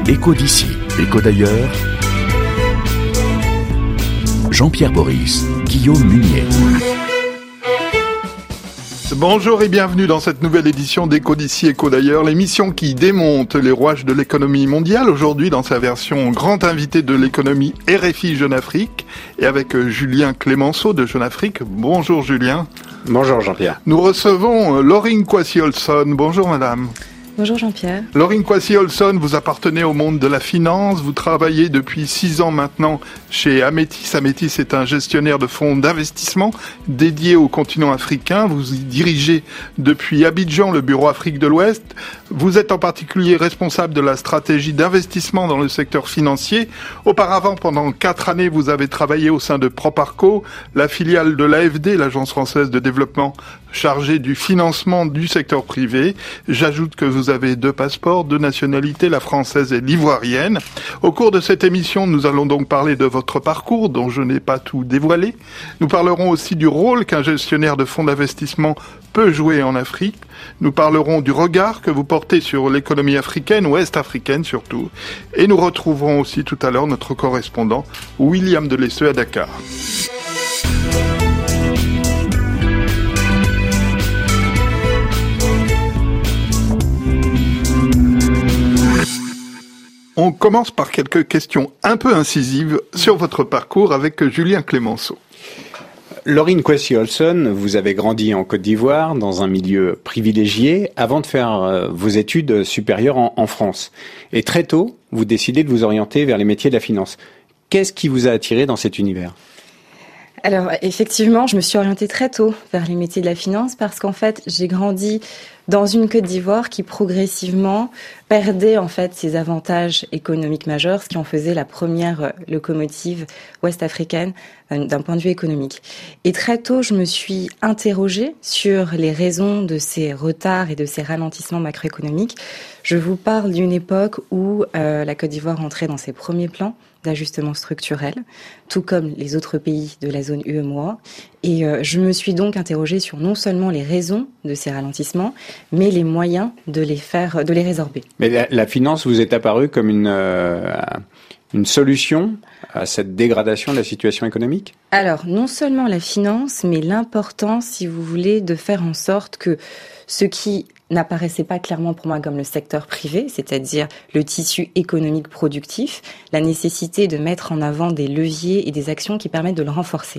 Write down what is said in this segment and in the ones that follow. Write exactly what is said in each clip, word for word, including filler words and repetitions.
Écho d'ici, écho d'ailleurs. Jean-Pierre Boris, Guillaume Munier. Bonjour et bienvenue dans cette nouvelle édition d'Écho d'ici, écho d'ailleurs, l'émission qui démonte les rouages de l'économie mondiale, aujourd'hui dans sa version grand invité de l'économie R F I Jeune Afrique, et avec Julien Clemenceau de Jeune Afrique. Bonjour Julien. Bonjour Jean-Pierre. Nous recevons Laurine Kwasi-Olson. Bonjour madame. Bonjour Jean-Pierre. Laurine Kwasi-Olson, vous appartenez au monde de la finance. Vous travaillez depuis six ans maintenant chez Ametis. Ametis est un gestionnaire de fonds d'investissement dédié au continent africain. Vous y dirigez depuis Abidjan le bureau Afrique de l'Ouest. Vous êtes en particulier responsable de la stratégie d'investissement dans le secteur financier. Auparavant, pendant quatre années, vous avez travaillé au sein de Proparco, la filiale de l'A F D, l'Agence française de développement chargée du financement du secteur privé. J'ajoute que vous Vous avez deux passeports, deux nationalités, la française et l'ivoirienne. Au cours de cette émission, nous allons donc parler de votre parcours, dont je n'ai pas tout dévoilé. Nous parlerons aussi du rôle qu'un gestionnaire de fonds d'investissement peut jouer en Afrique. Nous parlerons du regard que vous portez sur l'économie africaine, ouest africaine surtout. Et nous retrouverons aussi tout à l'heure notre correspondant, William Delesseux à Dakar. On commence par quelques questions un peu incisives sur votre parcours avec Julien Clemenceau. Laurine Kwasi-Olson, vous avez grandi en Côte d'Ivoire, dans un milieu privilégié, avant de faire euh, vos études supérieures en, en France. Et très tôt, vous décidez de vous orienter vers les métiers de la finance. Qu'est-ce qui vous a attiré dans cet univers ? Alors effectivement, je me suis orientée très tôt vers les métiers de la finance parce qu'en fait, j'ai grandi dans une Côte d'Ivoire qui progressivement perdait en fait ses avantages économiques majeurs, ce qui en faisait la première locomotive ouest-africaine d'un point de vue économique. Et très tôt, je me suis interrogée sur les raisons de ces retards et de ces ralentissements macroéconomiques. Je vous parle d'une époque où euh, la Côte d'Ivoire entrait dans ses premiers plans d'ajustement structurel, tout comme les autres pays de la zone U E M O A. Et euh, je me suis donc interrogée sur non seulement les raisons de ces ralentissements, mais les moyens de les faire, de les résorber. Mais la, la finance vous est apparue comme une, euh, une solution à cette dégradation de la situation économique ? Alors, non seulement la finance, mais l'importance, si vous voulez, de faire en sorte que ce qui n'apparaissait pas clairement pour moi comme le secteur privé, c'est-à-dire le tissu économique productif, la nécessité de mettre en avant des leviers et des actions qui permettent de le renforcer.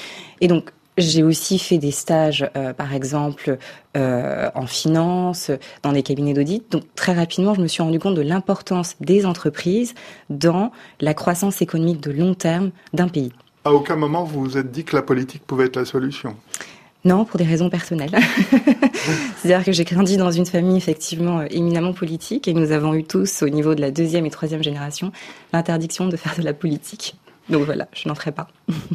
Et donc, j'ai aussi fait des stages, euh, par exemple, euh, en finance, dans des cabinets d'audit. Donc, très rapidement, je me suis rendu compte de l'importance des entreprises dans la croissance économique de long terme d'un pays. À aucun moment, vous vous êtes dit que la politique pouvait être la solution ? Non, pour des raisons personnelles. C'est-à-dire que j'ai grandi dans une famille effectivement éminemment politique et nous avons eu tous, au niveau de la deuxième et troisième génération, l'interdiction de faire de la politique. Donc voilà, je n'en ferai pas. Pourquoi ?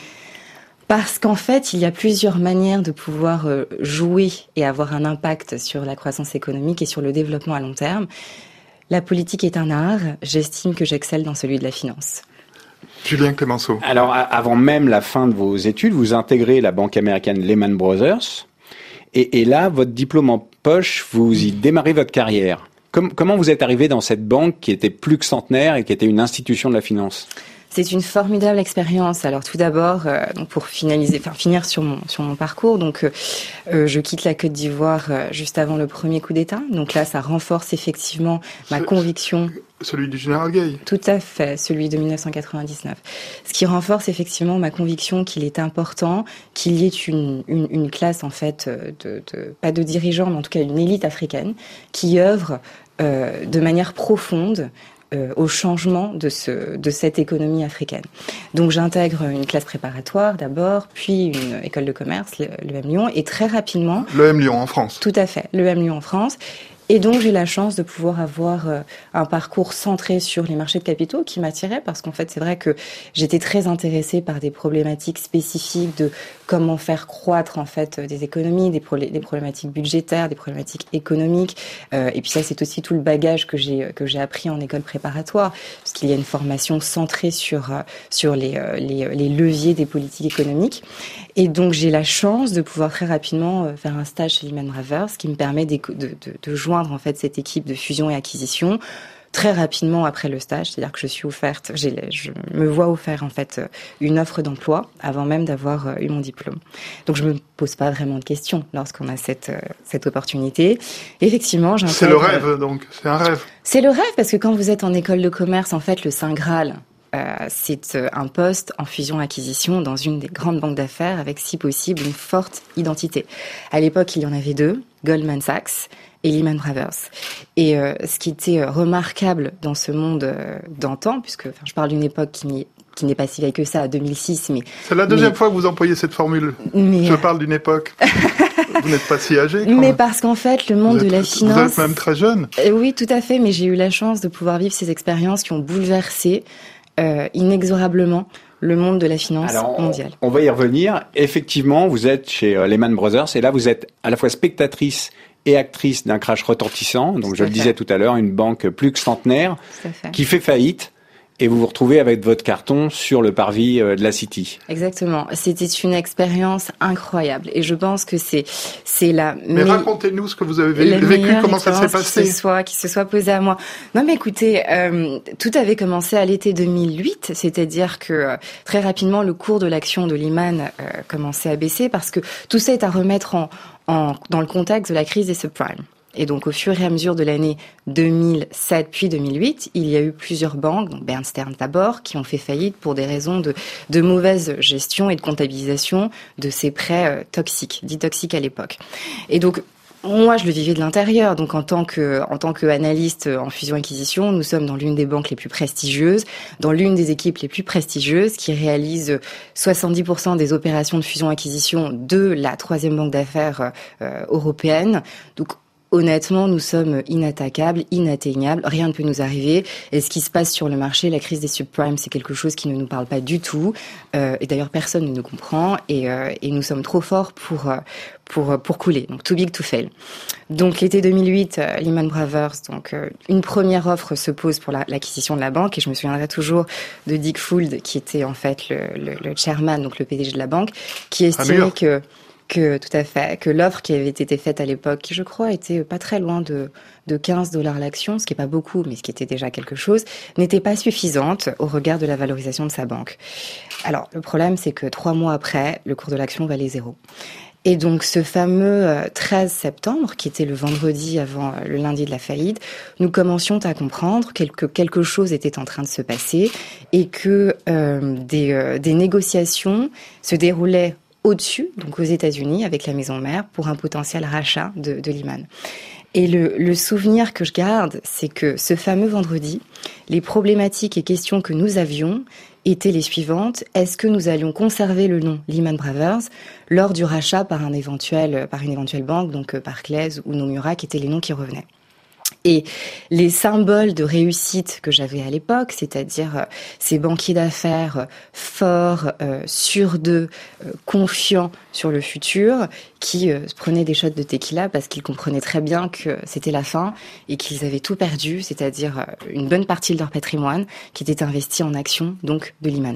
Parce qu'en fait, il y a plusieurs manières de pouvoir jouer et avoir un impact sur la croissance économique et sur le développement à long terme. La politique est un art, j'estime que j'excelle dans celui de la finance. Julien Clemenceau. Alors, avant même la fin de vos études, vous intégrez la banque américaine Lehman Brothers. Et, et là, votre diplôme en poche, vous y démarrez votre carrière. Com- comment vous êtes arrivé dans cette banque qui était plus que centenaire et qui était une institution de la finance ? C'est une formidable expérience. Alors tout d'abord, euh, donc pour finaliser, enfin finir sur mon sur mon parcours, donc euh, je quitte la Côte d'Ivoire euh, juste avant le premier coup d'État. Donc là, ça renforce effectivement ma C'est, conviction. Celui du général Gay. Tout à fait, celui de dix-neuf cent quatre-vingt-dix-neuf. Ce qui renforce effectivement ma conviction qu'il est important qu'il y ait une une, une classe en fait de, de pas de dirigeants, mais en tout cas une élite africaine qui œuvre euh, de manière profonde Euh, au changement de ce de cette économie africaine. Donc j'intègre une classe préparatoire d'abord, puis une école de commerce, l'E M Lyon, et très rapidement... L'E M Lyon en France. Tout à fait, l'E M Lyon en France. Et donc, j'ai la chance de pouvoir avoir euh, un parcours centré sur les marchés de capitaux qui m'attirait parce qu'en fait, c'est vrai que j'étais très intéressée par des problématiques spécifiques de comment faire croître en fait des économies, des, problé- des problématiques budgétaires, des problématiques économiques. Euh, et puis ça, c'est aussi tout le bagage que j'ai que j'ai appris en école préparatoire, parce qu'il y a une formation centrée sur euh, sur les, euh, les les leviers des politiques économiques. Et donc, j'ai la chance de pouvoir très rapidement euh, faire un stage chez Lehman Brothers, ce qui me permet de, de, de, de joindre en fait cette équipe de fusion et acquisition, très rapidement après le stage, c'est-à-dire que je suis offerte, j'ai, je me vois offert en fait une offre d'emploi avant même d'avoir eu mon diplôme. Donc je me pose pas vraiment de questions lorsqu'on a cette cette opportunité. Effectivement, j'intègre... C'est le rêve donc, c'est un rêve. C'est le rêve parce que quand vous êtes en école de commerce, en fait, le Saint Graal, euh, c'est un poste en fusion-acquisition dans une des grandes banques d'affaires avec, si possible, une forte identité. À l'époque, il y en avait deux, Goldman Sachs et Lehman Brothers. Et euh, ce qui était remarquable dans ce monde euh, d'antan, puisque enfin, je parle d'une époque qui n'y qui n'est pas si vieille que ça, deux mille six, mais... C'est la deuxième mais, fois que vous employez cette formule. Mais, je parle d'une époque. Vous n'êtes pas si âgé. Mais même. Parce qu'en fait, le monde êtes, de la finance... Vous êtes même très jeune. Euh, oui, tout à fait, mais j'ai eu la chance de pouvoir vivre ces expériences qui ont bouleversé euh, inexorablement le monde de la finance Alors, mondiale. On va y revenir. Effectivement, vous êtes chez euh, Lehman Brothers, et là, vous êtes à la fois spectatrice et actrice d'un crash retentissant. Donc, tout je le fait. disais tout à l'heure, une banque plus que centenaire qui fait faillite. Et vous vous retrouvez avec votre carton sur le parvis de la City. Exactement. C'était une expérience incroyable. Et je pense que c'est, c'est la... Mais me... racontez-nous ce que vous avez vécu, comment ça s'est passé. Qui se soit, qui se soit posé à moi. Non, mais écoutez, euh, tout avait commencé à l'été deux mille huit. C'est-à-dire que euh, très rapidement, le cours de l'action de Lehman euh, commençait à baisser parce que tout ça est à remettre en, en, dans le contexte de la crise des subprimes. Et donc, au fur et à mesure de l'année deux mille sept puis deux mille huit, il y a eu plusieurs banques, donc Bear Stearns d'abord, qui ont fait faillite pour des raisons de, de mauvaise gestion et de comptabilisation de ces prêts euh, toxiques, dits toxiques à l'époque. Et donc, moi, je le vivais de l'intérieur. Donc, en tant que, en tant qu'analyste en fusion-acquisition, nous sommes dans l'une des banques les plus prestigieuses, dans l'une des équipes les plus prestigieuses, qui réalise soixante-dix pour cent des opérations de fusion-acquisition de la troisième banque d'affaires euh, européenne. Donc, honnêtement, nous sommes inattaquables, inatteignables, rien ne peut nous arriver. Et ce qui se passe sur le marché, la crise des subprimes, c'est quelque chose qui ne nous parle pas du tout. Euh, et d'ailleurs, personne ne nous comprend. Et, euh, et nous sommes trop forts pour pour pour couler. Donc, too big to fail. Donc, l'été deux mille huit, euh, Lehman Brothers, donc euh, une première offre se pose pour la, l'acquisition de la banque. Et je me souviendrai toujours de Dick Fuld, qui était en fait le, le, le chairman, donc le P D G de la banque, qui estimait que que tout à fait, que l'offre qui avait été faite à l'époque, qui je crois était pas très loin de, de quinze dollars l'action, ce qui est pas beaucoup, mais ce qui était déjà quelque chose, n'était pas suffisante au regard de la valorisation de sa banque. Alors, le problème, c'est que trois mois après, le cours de l'action valait zéro. Et donc, ce fameux treize septembre, qui était le vendredi avant le lundi de la faillite, nous commencions à comprendre que quelque chose était en train de se passer et que euh, des, euh, des négociations se déroulaient au-dessus, donc aux États-Unis, avec la maison mère, pour un potentiel rachat de, de Lehman. Et le, le souvenir que je garde, c'est que ce fameux vendredi, les problématiques et questions que nous avions étaient les suivantes. Est-ce que nous allions conserver le nom Lehman Brothers lors du rachat par un éventuel, par une éventuelle banque, donc Barclays ou Nomura, qui étaient les noms qui revenaient? Et les symboles de réussite que j'avais à l'époque, c'est-à-dire euh, ces banquiers d'affaires euh, forts, euh, sûrs d'eux, euh, confiants sur le futur, qui euh, prenaient des shots de tequila parce qu'ils comprenaient très bien que c'était la fin et qu'ils avaient tout perdu, c'est-à-dire euh, une bonne partie de leur patrimoine qui était investi en actions, donc de Lehman.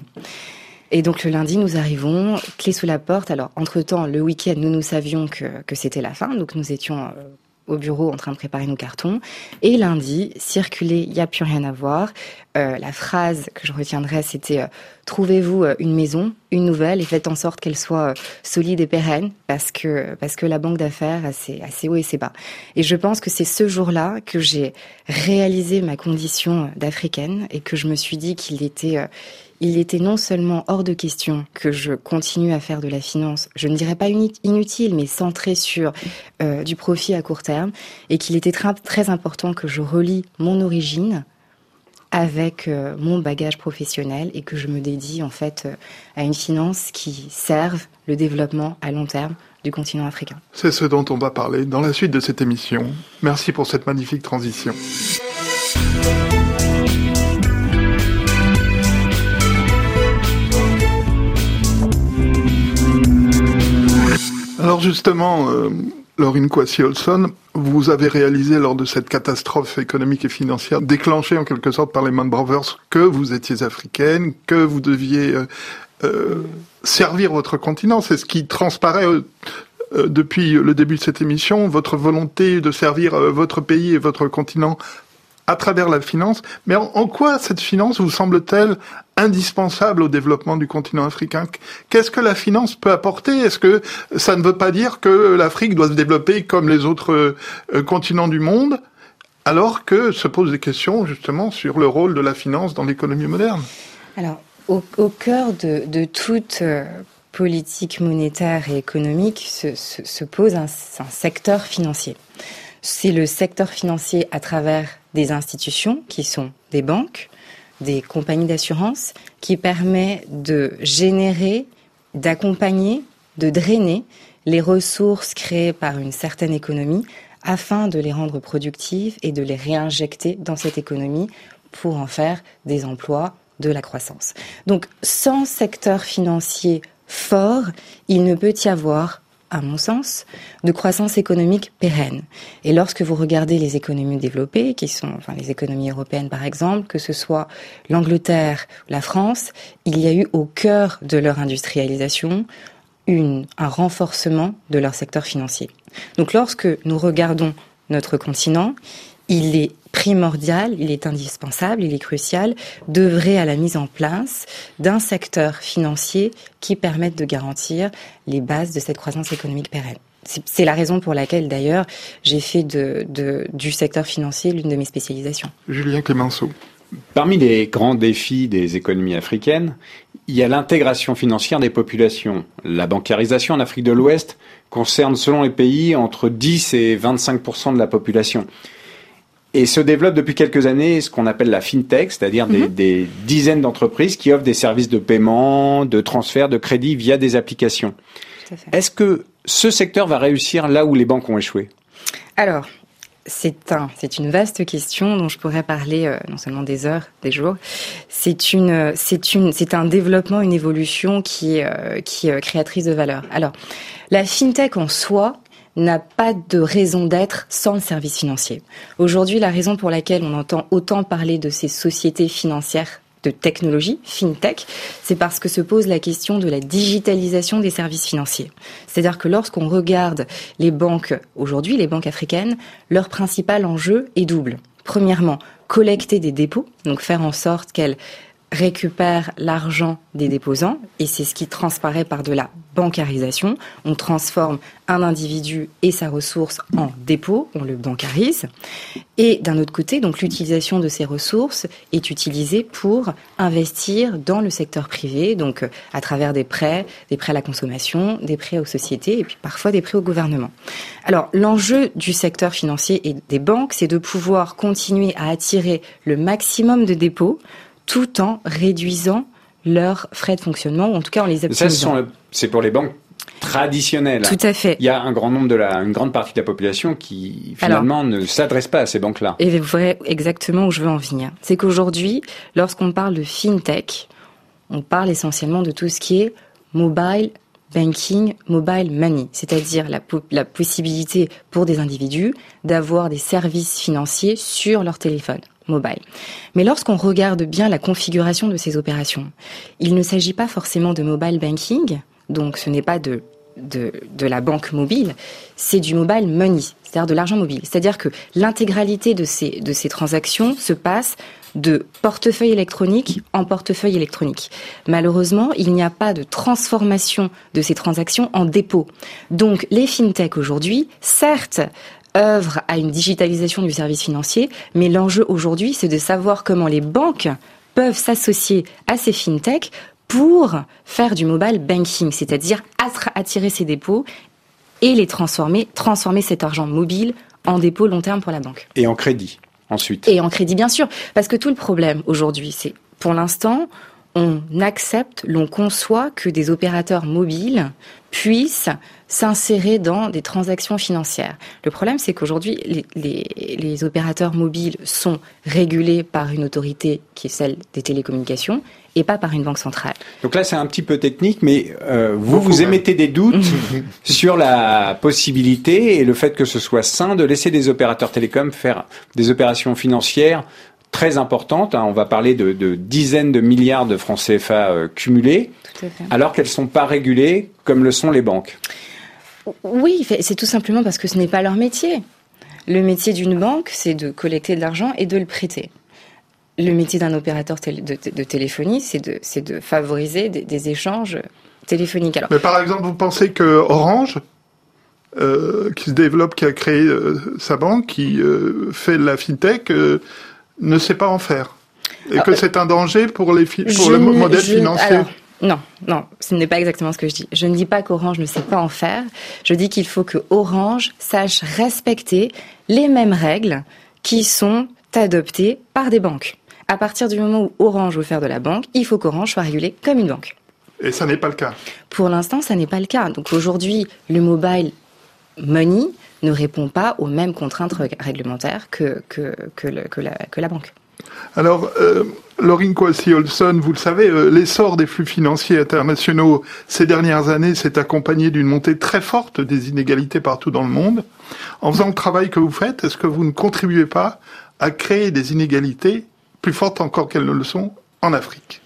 Et donc le lundi, nous arrivons, clé sous la porte. Alors, entre-temps, le week-end, nous, nous savions que, que c'était la fin, donc nous étions... Euh, au bureau en train de préparer nos cartons. Et lundi, circuler, il n'y a plus rien à voir. Euh, la phrase que je retiendrai, c'était euh, « Trouvez-vous euh, une maison, une nouvelle, et faites en sorte qu'elle soit euh, solide et pérenne, parce que parce que la banque d'affaires a ses, a ses hauts et ses bas. » Et je pense que c'est ce jour-là que j'ai réalisé ma condition d'Africaine et que je me suis dit qu'il était... Euh, Il était non seulement hors de question que je continue à faire de la finance, je ne dirais pas inutile, mais centrée sur euh, du profit à court terme, et qu'il était très, très important que je relie mon origine avec euh, mon bagage professionnel et que je me dédie en fait euh, à une finance qui serve le développement à long terme du continent africain. C'est ce dont on va parler dans la suite de cette émission. Merci pour cette magnifique transition. Alors justement, euh, Laurine Kwasi-Olson, vous avez réalisé lors de cette catastrophe économique et financière, déclenchée en quelque sorte par Lehman Brothers, que vous étiez africaine, que vous deviez euh, euh, servir votre continent. C'est ce qui transparaît euh, euh, depuis le début de cette émission, votre volonté de servir euh, votre pays et votre continent à travers la finance. Mais en, en quoi cette finance vous semble-t-elle indispensable au développement du continent africain? Qu'est-ce que la finance peut apporter? Est-ce que ça ne veut pas dire que l'Afrique doit se développer comme les autres euh, continents du monde, alors que se posent des questions justement sur le rôle de la finance dans l'économie moderne? Alors, au, au cœur de, de toute euh, politique monétaire et économique se, se, se pose un, un secteur financier. C'est le secteur financier à travers des institutions qui sont des banques, des compagnies d'assurance, qui permet de générer, d'accompagner, de drainer les ressources créées par une certaine économie afin de les rendre productives et de les réinjecter dans cette économie pour en faire des emplois, de la croissance. Donc, sans secteur financier fort, il ne peut y avoir, à mon sens, de croissance économique pérenne. Et lorsque vous regardez les économies développées, qui sont, enfin, les économies européennes par exemple, que ce soit l'Angleterre, la France, il y a eu au cœur de leur industrialisation une, un renforcement de leur secteur financier. Donc, lorsque nous regardons notre continent, il est primordial, il est indispensable, il est crucial d'œuvrer à la mise en place d'un secteur financier qui permette de garantir les bases de cette croissance économique pérenne. C'est, c'est la raison pour laquelle, d'ailleurs, j'ai fait de, de, du secteur financier l'une de mes spécialisations. Julien Clemenceau. Parmi les grands défis des économies africaines, il y a l'intégration financière des populations. La bancarisation en Afrique de l'Ouest concerne, selon les pays, entre dix et vingt-cinq pour cent de la population. Et se développe depuis quelques années ce qu'on appelle la fintech, c'est-à-dire des, mmh. des dizaines d'entreprises qui offrent des services de paiement, de transfert, de crédit via des applications. Tout à fait. Est-ce que ce secteur va réussir là où les banques ont échoué? Alors, c'est un, c'est une vaste question dont je pourrais parler euh, non seulement des heures, des jours. C'est une, c'est une, c'est un développement, une évolution qui est, euh, qui est créatrice de valeur. Alors, la fintech en soi n'a pas de raison d'être sans le service financier. Aujourd'hui, la raison pour laquelle on entend autant parler de ces sociétés financières de technologie, fintech, c'est parce que se pose la question de la digitalisation des services financiers. C'est-à-dire que lorsqu'on regarde les banques aujourd'hui, les banques africaines, leur principal enjeu est double. Premièrement, collecter des dépôts, donc faire en sorte qu'elles récupère l'argent des déposants, et c'est ce qui transparaît par de la bancarisation. On transforme un individu et sa ressource en dépôt, on le bancarise. Et d'un autre côté, donc l'utilisation de ces ressources est utilisée pour investir dans le secteur privé, donc à travers des prêts, des prêts à la consommation, des prêts aux sociétés et puis parfois des prêts au gouvernement. Alors l'enjeu du secteur financier et des banques, c'est de pouvoir continuer à attirer le maximum de dépôts tout en réduisant leurs frais de fonctionnement, ou en tout cas en les optimisant. Ça, ce sont, c'est pour les banques traditionnelles. Tout à fait. Il y a un grand nombre de la, une grande partie de la population qui finalement Alors, ne s'adresse pas à ces banques-là. Et vous verrez exactement où je veux en venir. C'est qu'aujourd'hui, lorsqu'on parle de fintech, on parle essentiellement de tout ce qui est mobile banking, mobile money, c'est-à-dire la, po- la possibilité pour des individus d'avoir des services financiers sur leur téléphone mobile. Mais lorsqu'on regarde bien la configuration de ces opérations, il ne s'agit pas forcément de mobile banking, donc ce n'est pas de, de, de la banque mobile, c'est du mobile money, c'est-à-dire de l'argent mobile. C'est-à-dire que l'intégralité de ces, de ces transactions se passe de portefeuille électronique en portefeuille électronique. Malheureusement, il n'y a pas de transformation de ces transactions en dépôt. Donc les fintech aujourd'hui, certes, œuvre à une digitalisation du service financier, mais l'enjeu aujourd'hui, c'est de savoir comment les banques peuvent s'associer à ces fintech pour faire du mobile banking, c'est-à-dire attirer ces dépôts et les transformer, transformer cet argent mobile en dépôt long terme pour la banque. Et en crédit, ensuite. Et en crédit, bien sûr, parce que tout le problème aujourd'hui, c'est, pour l'instant, on accepte, l'on conçoit que des opérateurs mobiles puissent s'insérer dans des transactions financières. Le problème, c'est qu'aujourd'hui, les, les, les opérateurs mobiles sont régulés par une autorité qui est celle des télécommunications et pas par une banque centrale. Donc là, c'est un petit peu technique, mais euh, vous, vous émettez des doutes sur la possibilité et le fait que ce soit sain de laisser des opérateurs télécoms faire des opérations financières très importantes, hein, on va parler de, de dizaines de milliards de francs C F A euh, cumulés, alors qu'elles ne sont pas régulées comme le sont les banques. Oui, c'est tout simplement parce que ce n'est pas leur métier. Le métier d'une banque, c'est de collecter de l'argent et de le prêter. Le métier d'un opérateur de, de, de téléphonie, c'est de, c'est de favoriser des, des échanges téléphoniques. Alors, mais par exemple, vous pensez que Orange, euh, qui se développe, qui a créé euh, sa banque, qui euh, fait de la fintech, euh, ne sait pas en faire, et alors, que c'est un danger pour, les fi- pour le ne, modèle je, financier. Alors, non, non, ce n'est pas exactement ce que je dis. Je ne dis pas qu'Orange ne sait pas en faire. Je dis qu'il faut que Orange sache respecter les mêmes règles qui sont adoptées par des banques. À partir du moment où Orange veut faire de la banque, il faut qu'Orange soit régulé comme une banque. Et ça n'est pas le cas. Pour l'instant, ça n'est pas le cas. Donc aujourd'hui, le mobile money ne répond pas aux mêmes contraintes réglementaires que, que, que, le, que, la, que la banque. Alors, euh, Laurine Kwasi-Olson, vous le savez, euh, l'essor des flux financiers internationaux ces dernières années s'est accompagné d'une montée très forte des inégalités partout dans le monde. En faisant le travail que vous faites, est-ce que vous ne contribuez pas à créer des inégalités plus fortes encore qu'elles ne le sont en Afrique?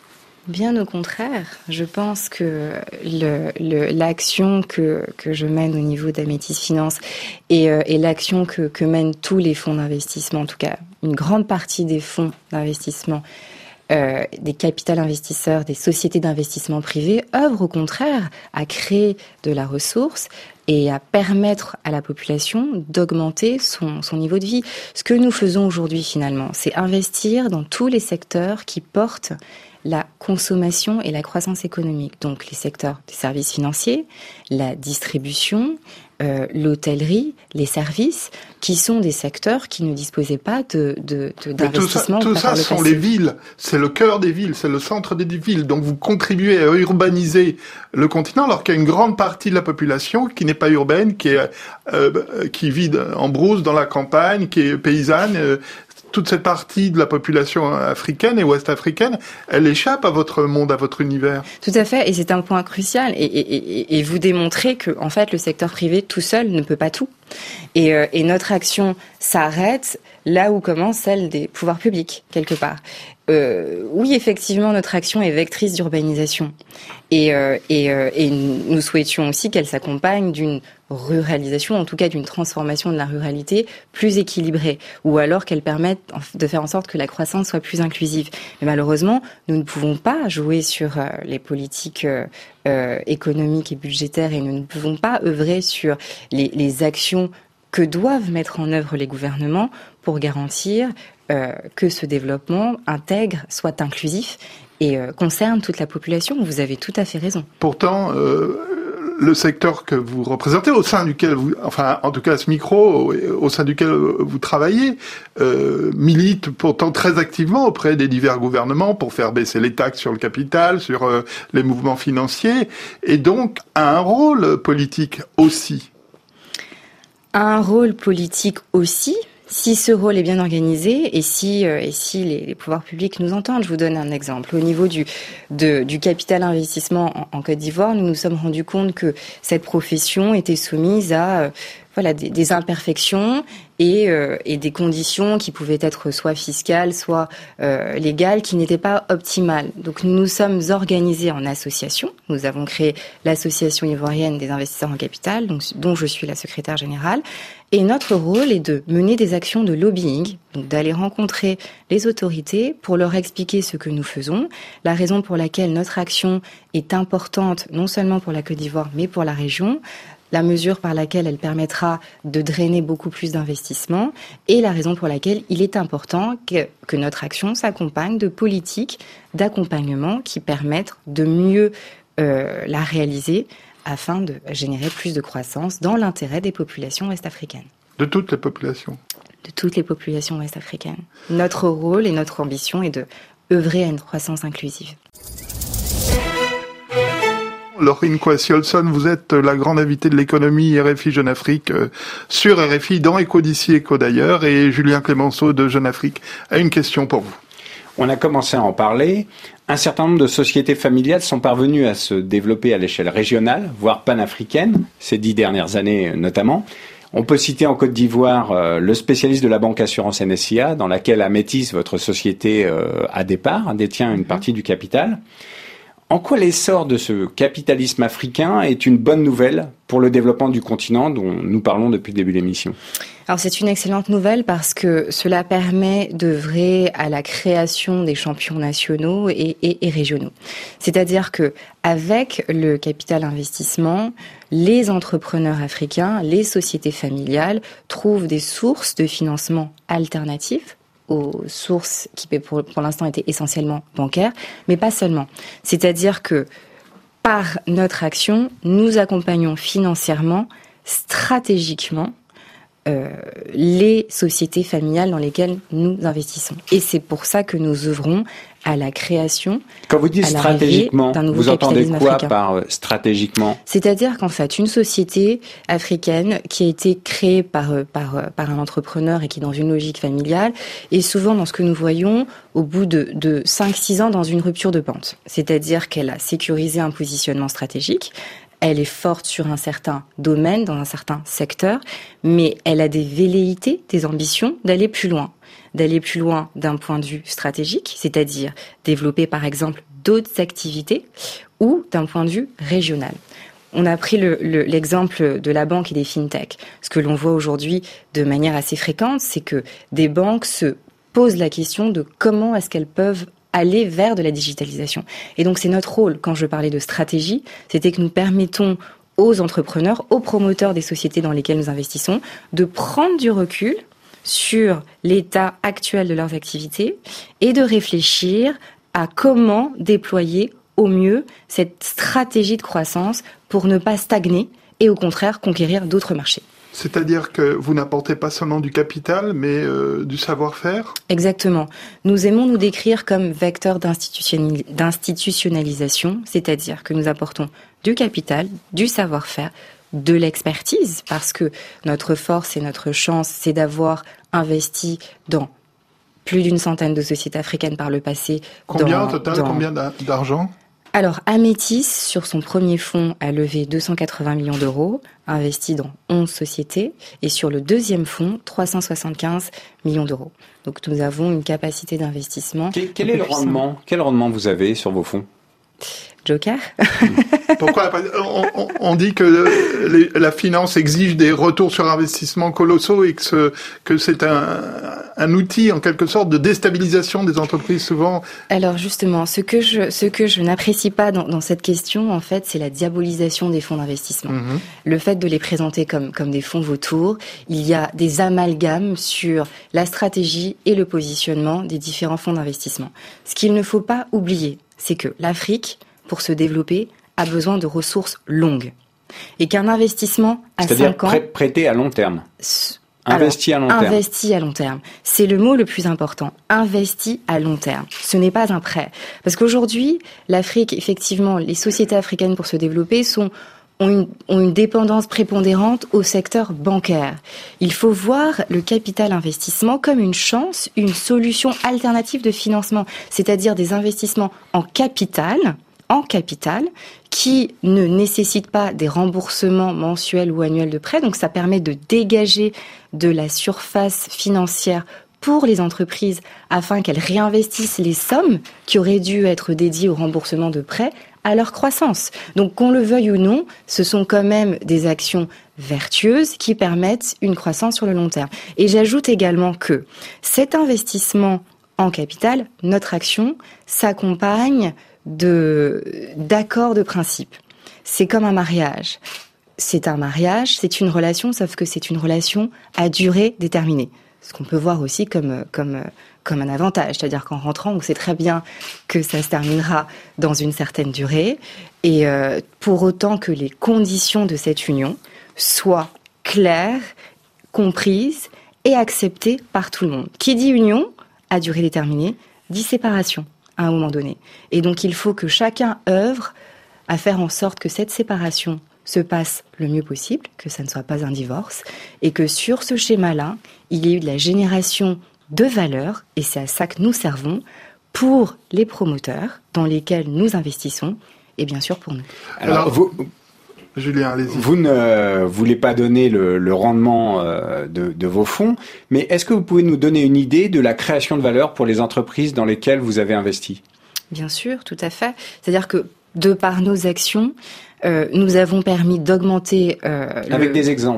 Bien au contraire, je pense que le, le, l'action que, que je mène au niveau d'Amétis Finance et, euh, et l'action que, que mènent tous les fonds d'investissement, en tout cas une grande partie des fonds d'investissement, euh, des capital investisseurs, des sociétés d'investissement privées, œuvrent au contraire à créer de la ressource et à permettre à la population d'augmenter son, son niveau de vie. Ce que nous faisons aujourd'hui finalement, c'est investir dans tous les secteurs qui portent la consommation et la croissance économique. Donc les secteurs des services financiers, la distribution, euh, l'hôtellerie, les services, qui sont des secteurs qui ne disposaient pas de, de, de d'investissement. Tout ça, tout ça sont passé. Les villes, c'est le cœur des villes, c'est le centre des villes. Donc vous contribuez à urbaniser le continent, alors qu'il y a une grande partie de la population qui n'est pas urbaine, qui est euh, qui vit en brousse dans la campagne, qui est paysanne. Euh, toute cette partie de la population africaine et ouest-africaine, elle échappe à votre monde, à votre univers. Tout à fait, et c'est un point crucial. Et, et, et, et vous démontrez que, en fait, le secteur privé tout seul ne peut pas tout. Et, euh, et notre action s'arrête là où commence celle des pouvoirs publics, quelque part. Euh, oui, effectivement, notre action est vectrice d'urbanisation. Et, euh, et, euh, et nous souhaitions aussi qu'elle s'accompagne d'une ruralisation, en tout cas d'une transformation de la ruralité plus équilibrée, ou alors qu'elle permette de faire en sorte que la croissance soit plus inclusive. Mais malheureusement, nous ne pouvons pas jouer sur euh, les politiques euh, euh, économiques et budgétaires, et nous ne pouvons pas œuvrer sur les, les actions que doivent mettre en œuvre les gouvernements pour garantir euh, que ce développement intègre, soit inclusif et euh, concerne toute la population. Vous avez tout à fait raison. Pourtant, euh, le secteur que vous représentez, au sein duquel vous, enfin, en tout cas, ce micro, au sein duquel vous travaillez, euh, milite pourtant très activement auprès des divers gouvernements pour faire baisser les taxes sur le capital, sur euh, les mouvements financiers, et donc a un rôle politique aussi. Un rôle politique aussi, si ce rôle est bien organisé et si, euh, et si les, les pouvoirs publics nous entendent. Je vous donne un exemple. Au niveau du, de, du capital investissement en, en Côte d'Ivoire, nous nous sommes rendus compte que cette profession était soumise à euh, voilà, des, des imperfections et, euh, et des conditions qui pouvaient être soit fiscales, soit euh, légales, qui n'étaient pas optimales. Donc nous nous sommes organisés en association. Nous avons créé l'association ivoirienne des investisseurs en capital, donc, dont je suis la secrétaire générale. Et notre rôle est de mener des actions de lobbying, donc d'aller rencontrer les autorités pour leur expliquer ce que nous faisons, la raison pour laquelle notre action est importante, non seulement pour la Côte d'Ivoire, mais pour la région, la mesure par laquelle elle permettra de drainer beaucoup plus d'investissements et la raison pour laquelle il est important que, que notre action s'accompagne de politiques d'accompagnement qui permettent de mieux euh, la réaliser afin de générer plus de croissance dans l'intérêt des populations ouest-africaines. De toutes les populations. De toutes les populations ouest-africaines. Notre rôle et notre ambition est de œuvrer à une croissance inclusive. Laurine Kwasi-Olson, vous êtes la grande invitée de l'économie R F I Jeune Afrique euh, sur R F I dans Éco d'ici, Éco d'ailleurs, et Julien Clémenceau de Jeune Afrique a une question pour vous. On a commencé à en parler. Un certain nombre de sociétés familiales sont parvenues à se développer à l'échelle régionale, voire panafricaine, ces dix dernières années notamment. On peut citer en Côte d'Ivoire euh, le spécialiste de la banque assurance N S I A, dans laquelle Amétis, votre société, euh, a des parts, détient une partie du capital. En quoi l'essor de ce capitalisme africain est une bonne nouvelle pour le développement du continent dont nous parlons depuis le début de l'émission ? Alors c'est une excellente nouvelle parce que cela permet d'œuvrer à la création des champions nationaux et, et, et régionaux. C'est-à-dire que avec le capital investissement, les entrepreneurs africains, les sociétés familiales trouvent des sources de financement alternatives aux sources qui pour, pour l'instant étaient essentiellement bancaires, mais pas seulement. C'est-à-dire que par notre action, nous accompagnons financièrement, stratégiquement, euh, les sociétés familiales dans lesquelles nous investissons. Et c'est pour ça que nous œuvrons à la création. Quand vous dites stratégiquement, vous entendez quoi africain. par euh, stratégiquement ? C'est-à-dire qu'en fait, une société africaine qui a été créée par, par, par un entrepreneur et qui est dans une logique familiale est souvent dans ce que nous voyons au bout de, de cinq six ans dans une rupture de pente. C'est-à-dire qu'elle a sécurisé un positionnement stratégique, elle est forte sur un certain domaine, dans un certain secteur, mais elle a des velléités, des ambitions d'aller plus loin. D'aller plus loin d'un point de vue stratégique, c'est-à-dire développer par exemple d'autres activités, ou d'un point de vue régional. On a pris le, le, l'exemple de la banque et des fintech. Ce que l'on voit aujourd'hui de manière assez fréquente, c'est que des banques se posent la question de comment est-ce qu'elles peuvent aller vers de la digitalisation. Et donc c'est notre rôle, quand je parlais de stratégie, c'était que nous permettons aux entrepreneurs, aux promoteurs des sociétés dans lesquelles nous investissons, de prendre du recul sur l'état actuel de leurs activités et de réfléchir à comment déployer au mieux cette stratégie de croissance pour ne pas stagner et au contraire conquérir d'autres marchés. C'est-à-dire que vous n'apportez pas seulement du capital, mais euh, du savoir-faire ? Exactement. Nous aimons nous décrire comme vecteur d'institutionnali- d'institutionnalisation, c'est-à-dire que nous apportons du capital, du savoir-faire, de l'expertise, parce que notre force et notre chance, c'est d'avoir investi dans plus d'une centaine de sociétés africaines par le passé. Combien dans, au total ? dans... Combien d'argent ? Alors, Amétis, sur son premier fonds, a levé deux cent quatre-vingts millions d'euros, investi dans onze sociétés, et sur le deuxième fonds, trois cent soixante-quinze millions d'euros. Donc, nous avons une capacité d'investissement. Quel, quel est le rendement ? Quel rendement vous avez sur vos fonds ? Joker. Pourquoi on, on, on dit que les, la finance exige des retours sur investissement colossaux et que, ce, que c'est un, un outil en quelque sorte de déstabilisation des entreprises souvent. Alors justement, ce que je, ce que je n'apprécie pas dans, dans cette question, en fait, c'est la diabolisation des fonds d'investissement. Mmh. Le fait de les présenter comme, comme des fonds vautours, il y a des amalgames sur la stratégie et le positionnement des différents fonds d'investissement. Ce qu'il ne faut pas oublier, c'est que l'Afrique, pour se développer, a besoin de ressources longues. Et qu'un investissement à cinq ans... C'est-à-dire prêté à long terme. Investi à long terme. Investi à long terme. C'est le mot le plus important. Investi à long terme. Ce n'est pas un prêt. Parce qu'aujourd'hui, l'Afrique, effectivement, les sociétés africaines pour se développer sont... Ont une, ont une dépendance prépondérante au secteur bancaire. Il faut voir le capital investissement comme une chance, une solution alternative de financement, c'est-à-dire des investissements en capital, en capital, qui ne nécessitent pas des remboursements mensuels ou annuels de prêts. Donc ça permet de dégager de la surface financière pour les entreprises afin qu'elles réinvestissent les sommes qui auraient dû être dédiées au remboursement de prêts à leur croissance. Donc qu'on le veuille ou non, ce sont quand même des actions vertueuses qui permettent une croissance sur le long terme. Et j'ajoute également que cet investissement en capital, notre action, s'accompagne de, d'accords de principe. C'est comme un mariage. C'est un mariage, c'est une relation, sauf que c'est une relation à durée déterminée. Ce qu'on peut voir aussi comme, comme, comme un avantage. C'est-à-dire qu'en rentrant, on sait très bien que ça se terminera dans une certaine durée. Et euh, pour autant que les conditions de cette union soient claires, comprises et acceptées par tout le monde. Qui dit union à durée déterminée, dit séparation à un moment donné. Et donc il faut que chacun œuvre à faire en sorte que cette séparation se passe le mieux possible, que ça ne soit pas un divorce, et que sur ce schéma-là, il y ait eu de la génération de valeur, et c'est à ça que nous servons, pour les promoteurs dans lesquels nous investissons, et bien sûr pour nous. Alors, Alors vous, Julien, allez-y. Vous ne voulez pas donner le, le rendement euh, de, de vos fonds, mais est-ce que vous pouvez nous donner une idée de la création de valeur pour les entreprises dans lesquelles vous avez investi ? Bien sûr, tout à fait. C'est-à-dire que de par nos actions, euh, nous avons permis d'augmenter... Euh, Avec le... des exemples.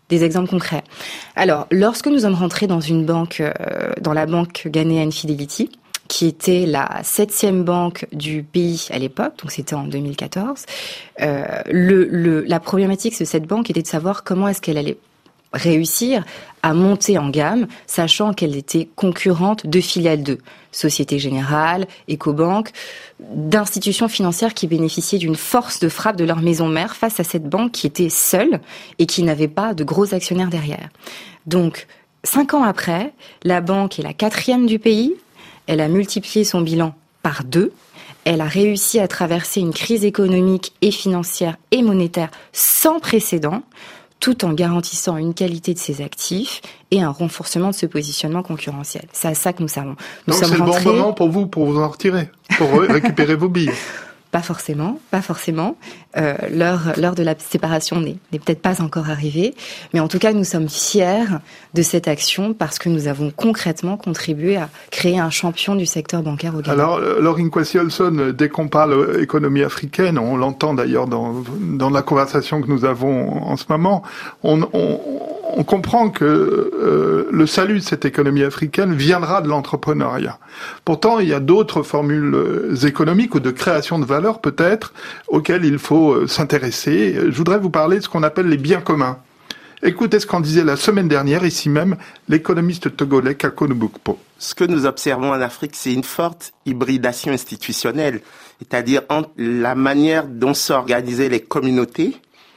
des exemples concrets. Alors, lorsque nous sommes rentrés dans une banque, euh, dans la banque ghanéenne Fidelity, qui était la septième banque du pays à l'époque, donc c'était en deux mille quatorze, euh, le, le, la problématique de cette banque était de savoir comment est-ce qu'elle allait réussir à monter en gamme, sachant qu'elle était concurrente de filiales de Société Générale, Ecobank, d'institutions financières qui bénéficiaient d'une force de frappe de leur maison mère face à cette banque qui était seule et qui n'avait pas de gros actionnaires derrière. Donc, cinq ans après, la banque est la quatrième du pays, elle a multiplié son bilan par deux, elle a réussi à traverser une crise économique et financière et monétaire sans précédent, tout en garantissant une qualité de ses actifs et un renforcement de ce positionnement concurrentiel. C'est à ça que nous savons. Nous Donc sommes c'est le rentrés... bon moment pour vous, pour vous en retirer, pour récupérer vos billes. Pas forcément, pas forcément. Euh, l'heure, l'heure de la séparation n'est, n'est peut-être pas encore arrivée, mais en tout cas, nous sommes fiers de cette action parce que nous avons concrètement contribué à créer un champion du secteur bancaire au Ghana. Alors, Laurine Kwesi-Olson, dès qu'on parle économie africaine, on l'entend d'ailleurs dans, dans la conversation que nous avons en ce moment, on, on, on comprend que euh, le salut de cette économie africaine viendra de l'entrepreneuriat. Pourtant, il y a d'autres formules économiques ou de création de valeur peut-être auxquelles il faut s'intéresser. Je voudrais vous parler de ce qu'on appelle les biens communs. Écoutez ce qu'en disait la semaine dernière, ici même, l'économiste togolais Kako Nubukpo. Ce que nous observons en Afrique, c'est une forte hybridation institutionnelle, c'est-à-dire entre la manière dont sont organisées les communautés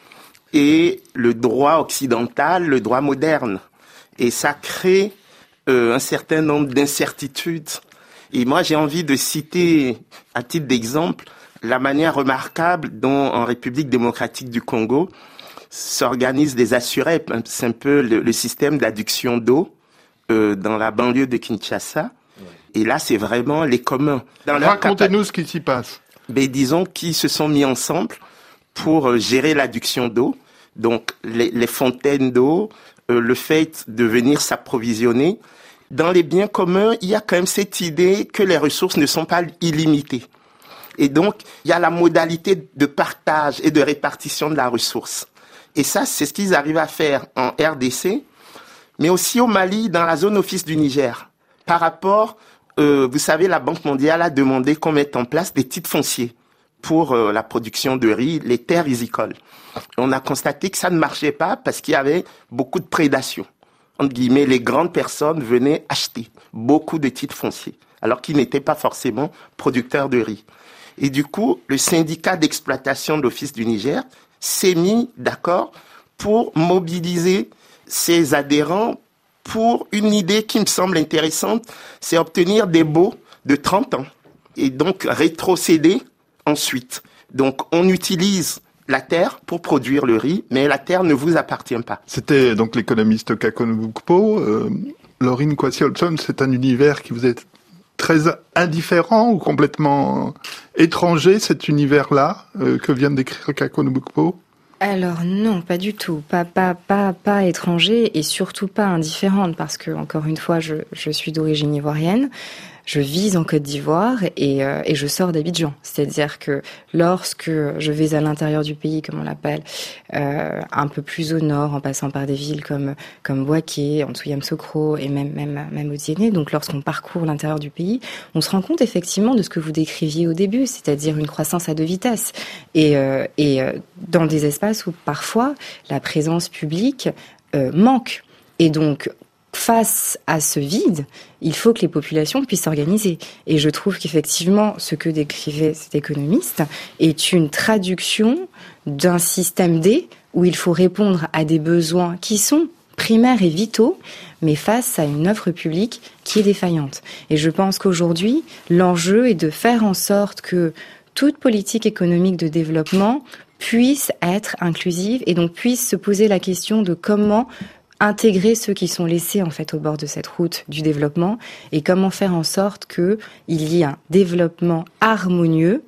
et le droit occidental, le droit moderne. Et ça crée euh, un certain nombre d'incertitudes. Et moi, j'ai envie de citer, à titre d'exemple, la manière remarquable dont, en République démocratique du Congo, s'organisent des assurés. C'est un peu le, le système d'adduction d'eau euh, dans la banlieue de Kinshasa. Et là, c'est vraiment les communs. Dans Racontez-nous capa- ce qui s'y passe. Mais disons qu'ils se sont mis ensemble pour euh, gérer l'adduction d'eau. Donc, les, les fontaines d'eau, euh, le fait de venir s'approvisionner. Dans les biens communs, il y a quand même cette idée que les ressources ne sont pas illimitées. Et donc, il y a la modalité de partage et de répartition de la ressource. Et ça, c'est ce qu'ils arrivent à faire en R D C, mais aussi au Mali, dans la zone office du Niger. Par rapport, euh, vous savez, la Banque mondiale a demandé qu'on mette en place des titres fonciers pour euh, la production de riz, les terres risicoles. On a constaté que ça ne marchait pas parce qu'il y avait beaucoup de prédation. Entre guillemets, les grandes personnes venaient acheter beaucoup de titres fonciers, alors qu'ils n'étaient pas forcément producteurs de riz. Et du coup, le syndicat d'exploitation de l'Office du Niger s'est mis d'accord pour mobiliser ses adhérents pour une idée qui me semble intéressante, c'est obtenir des baux de trente ans et donc rétrocéder ensuite. Donc, on utilise la terre pour produire le riz, mais la terre ne vous appartient pas. C'était donc l'économiste Kako Nubukpo. Euh, Laurine Kwesi-Olson, c'est un univers qui vous est très indifférent ou complètement étranger, cet univers-là, euh, que vient de décrire Kako Nubukpo? Alors non, pas du tout, pas pas pas pas étranger et surtout pas indifférente parce que encore une fois, je je suis d'origine ivoirienne. Je vis en Côte d'Ivoire et, euh, et je sors d'Abidjan. C'est-à-dire que lorsque je vais à l'intérieur du pays, comme on l'appelle, euh, un peu plus au nord, en passant par des villes comme comme Bouaké, Antouyam-Sokro et même même même Odiéné, donc lorsqu'on parcourt l'intérieur du pays, on se rend compte effectivement de ce que vous décriviez au début, c'est-à-dire une croissance à deux vitesses et euh, et euh, dans des espaces où parfois la présence publique euh, manque. Et donc face à ce vide, il faut que les populations puissent s'organiser. Et je trouve qu'effectivement, ce que décrivait cet économiste est une traduction d'un système D où il faut répondre à des besoins qui sont primaires et vitaux, mais face à une offre publique qui est défaillante. Et je pense qu'aujourd'hui, l'enjeu est de faire en sorte que toute politique économique de développement puisse être inclusive et donc puisse se poser la question de comment intégrer ceux qui sont laissés en fait au bord de cette route du développement et comment faire en sorte qu'il y ait un développement harmonieux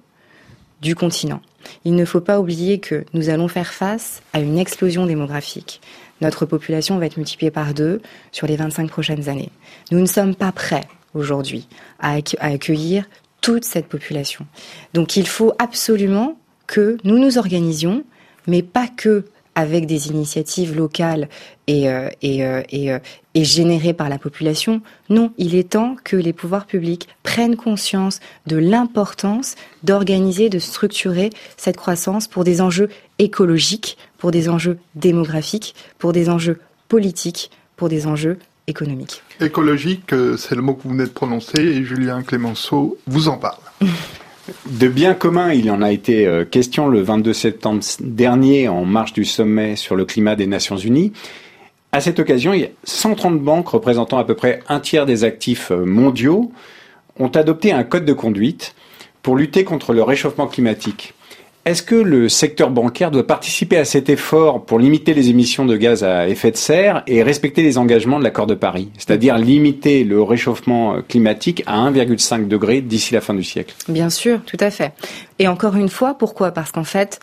du continent. Il ne faut pas oublier que nous allons faire face à une explosion démographique. Notre population va être multipliée par deux sur les vingt-cinq prochaines années. Nous ne sommes pas prêts aujourd'hui à accueillir toute cette population. Donc il faut absolument que nous nous organisions, mais pas que avec des initiatives locales et, euh, et, euh, et, euh, et générées par la population. Non, il est temps que les pouvoirs publics prennent conscience de l'importance d'organiser, de structurer cette croissance pour des enjeux écologiques, pour des enjeux démographiques, pour des enjeux politiques, pour des enjeux économiques. Écologique, c'est le mot que vous venez de prononcer et Julien Clemenceau vous en parle. De biens communs, il en a été question le vingt-deux septembre dernier en marge du sommet sur le climat des Nations Unies. À cette occasion, il y a cent trente banques représentant à peu près un tiers des actifs mondiaux ont adopté un code de conduite pour lutter contre le réchauffement climatique. Est-ce que le secteur bancaire doit participer à cet effort pour limiter les émissions de gaz à effet de serre et respecter les engagements de l'accord de Paris, c'est-à-dire limiter le réchauffement climatique à un virgule cinq degré d'ici la fin du siècle? Bien sûr, tout à fait. Et encore une fois, pourquoi ? Parce qu'en fait,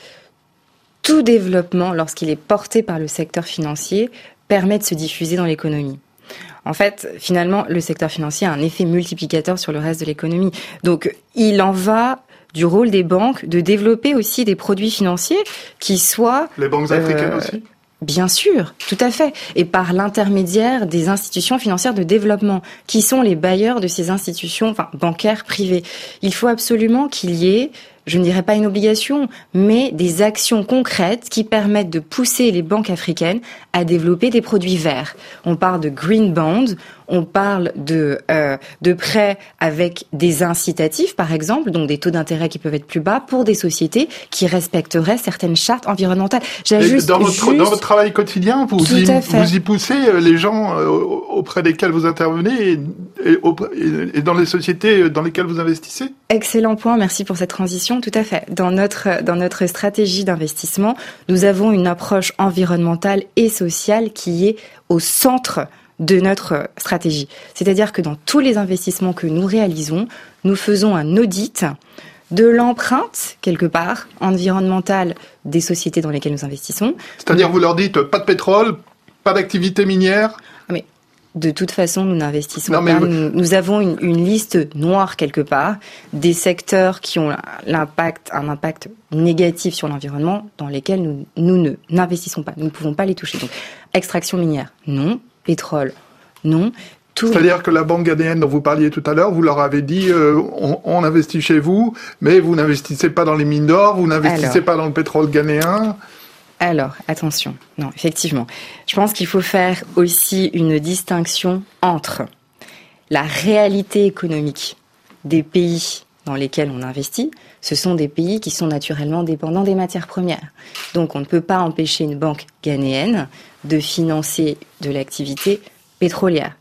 tout développement, lorsqu'il est porté par le secteur financier, permet de se diffuser dans l'économie. En fait, finalement, le secteur financier a un effet multiplicateur sur le reste de l'économie. Donc, il en va du rôle des banques de développer aussi des produits financiers qui soient... Les banques africaines euh, aussi ? Bien sûr, tout à fait. Et par l'intermédiaire des institutions financières de développement, qui sont les bailleurs de ces institutions, enfin, bancaires privées. Il faut absolument qu'il y ait, je ne dirais pas une obligation, mais des actions concrètes qui permettent de pousser les banques africaines à développer des produits verts. On parle de green bond, on parle de euh, de prêts avec des incitatifs, par exemple, donc des taux d'intérêt qui peuvent être plus bas pour des sociétés qui respecteraient certaines chartes environnementales. J'ajuste dans, votre, juste... dans votre travail quotidien, vous y, vous y poussez les gens euh, auprès desquels vous intervenez et, et, et dans les sociétés dans lesquelles vous investissez ? Excellent point, merci pour cette transition. Tout à fait. Dans notre dans notre stratégie d'investissement, nous avons une approche environnementale et sociale qui est au centre de notre stratégie. C'est-à-dire que dans tous les investissements que nous réalisons, nous faisons un audit de l'empreinte, quelque part, environnementale des sociétés dans lesquelles nous investissons. C'est-à-dire, vous leur dites, pas de pétrole, pas d'activité minière ? Mais de toute façon, nous n'investissons non, pas. Vous... Nous, nous avons une, une liste noire, quelque part, des secteurs qui ont l'impact, un impact négatif sur l'environnement, dans lesquels nous, nous ne, n'investissons pas. Nous ne pouvons pas les toucher. Donc, extraction minière, non. Pétrole, non. Tout... C'est-à-dire que la banque ghanéenne dont vous parliez tout à l'heure, vous leur avez dit euh, on, on investit chez vous, mais vous n'investissez pas dans les mines d'or, vous n'investissez Alors... pas dans le pétrole ghanéen. Alors, attention. Non, effectivement. Je pense qu'il faut faire aussi une distinction entre la réalité économique des pays dans lesquels on investit. Ce sont des pays qui sont naturellement dépendants des matières premières. Donc, on ne peut pas empêcher une banque ghanéenne de financer de l'activité pétrolière.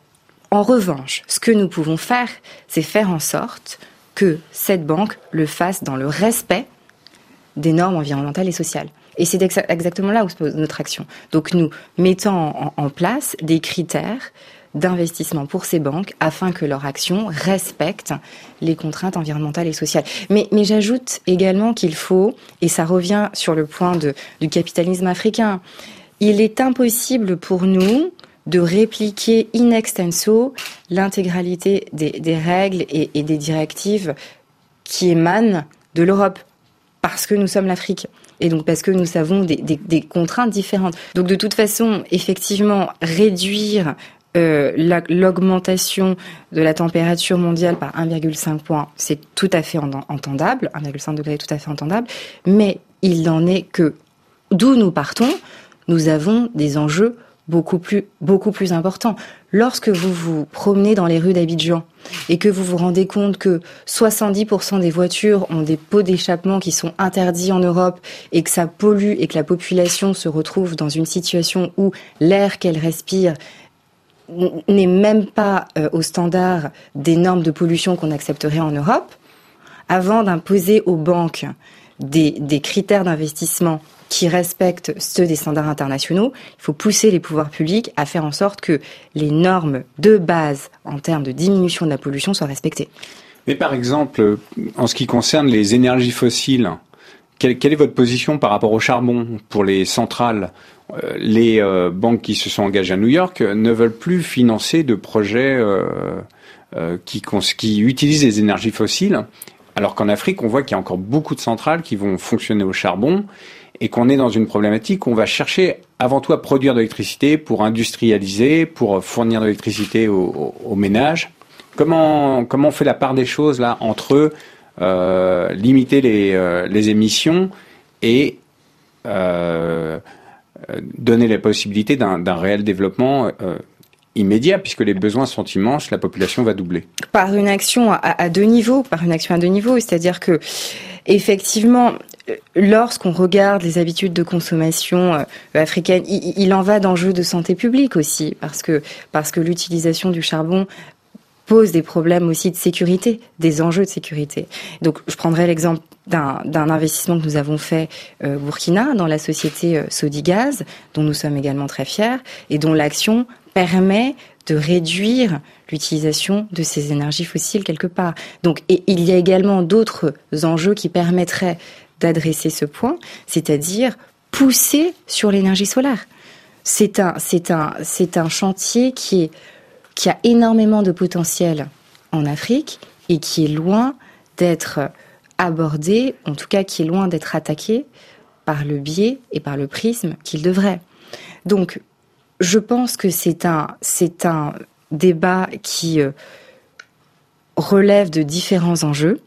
En revanche, ce que nous pouvons faire, c'est faire en sorte que cette banque le fasse dans le respect des normes environnementales et sociales. Et c'est exactement là où se pose notre action. Donc, nous mettons en, en place des critères d'investissement pour ces banques afin que leur action respecte les contraintes environnementales et sociales. Mais, mais j'ajoute également qu'il faut, et ça revient sur le point de, du capitalisme africain, il est impossible pour nous de répliquer in extenso l'intégralité des, des règles et, et des directives qui émanent de l'Europe, parce que nous sommes l'Afrique. Et donc parce que nous avons des, des, des contraintes différentes. Donc de toute façon, effectivement, réduire euh, la, l'augmentation de la température mondiale par un virgule cinq point, c'est tout à fait entendable, un virgule cinq degré est tout à fait entendable, mais il n'en est que d'où nous partons, nous avons des enjeux beaucoup plus, beaucoup plus importants. Lorsque vous vous promenez dans les rues d'Abidjan et que vous vous rendez compte que soixante-dix pour cent des voitures ont des pots d'échappement qui sont interdits en Europe et que ça pollue et que la population se retrouve dans une situation où l'air qu'elle respire n'est même pas euh, au standard des normes de pollution qu'on accepterait en Europe, avant d'imposer aux banques des, des critères d'investissement qui respectent ceux des standards internationaux, il faut pousser les pouvoirs publics à faire en sorte que les normes de base en termes de diminution de la pollution soient respectées. Mais par exemple, en ce qui concerne les énergies fossiles, quelle, quelle est votre position par rapport au charbon pour les centrales ? euh, Les euh, banques qui se sont engagées à New York ne veulent plus financer de projets euh, euh, qui, qui utilisent les énergies fossiles, alors qu'en Afrique, on voit qu'il y a encore beaucoup de centrales qui vont fonctionner au charbon. et qu'on est dans une problématique où on va chercher avant tout à produire de l'électricité pour industrialiser, pour fournir de l'électricité aux, aux, aux ménages. Comment, comment on fait la part des choses là entre euh, limiter les, euh, les émissions et euh, donner la possibilité d'un, d'un réel développement euh, immédiat, puisque les besoins sont immenses, la population va doubler. Par une action à, à deux niveaux, par une action à deux niveaux, c'est-à-dire que effectivement, lorsqu'on regarde les habitudes de consommation euh, africaines, il, il en va d'enjeux de santé publique aussi, parce que parce que l'utilisation du charbon pose des problèmes aussi de sécurité, des enjeux de sécurité. Donc, je prendrai l'exemple d'un, d'un investissement que nous avons fait au euh, Burkina dans la société euh, Sodigaz, dont nous sommes également très fiers, et dont l'action permet de réduire l'utilisation de ces énergies fossiles quelque part. Donc, et il y a également d'autres enjeux qui permettraient d'adresser ce point, c'est-à-dire pousser sur l'énergie solaire. C'est un, c'est un, c'est un chantier qui est qui a énormément de potentiel en Afrique et qui est loin d'être abordé, en tout cas qui est loin d'être attaqué par le biais et par le prisme qu'il devrait. Donc, je pense que c'est un, c'est un débat qui euh, relève de différents enjeux.